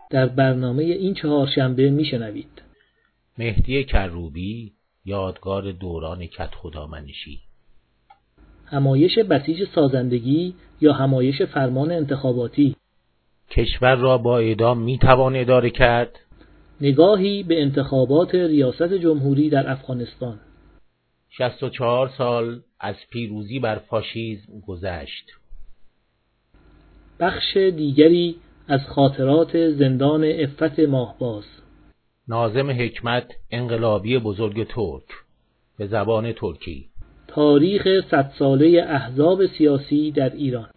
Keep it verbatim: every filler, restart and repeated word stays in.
در برنامه این چهارشنبه میشنوید. مهدی کروبی، یادگار دوران کدخدامنشی. همایش بسیج سازندگی یا همایش فرمان انتخاباتی. کشور را با اعدام میتوان اداره کرد. نگاهی به انتخابات ریاست جمهوری در افغانستان. شصت و چهار سال از پیروزی بر فاشیسم گذشت. بخش دیگری از خاطرات زندان عفت ماهباز. ناظم حکمت، انقلابی بزرگ ترک، به زبان ترکی. تاریخ صد ساله احزاب سیاسی در ایران.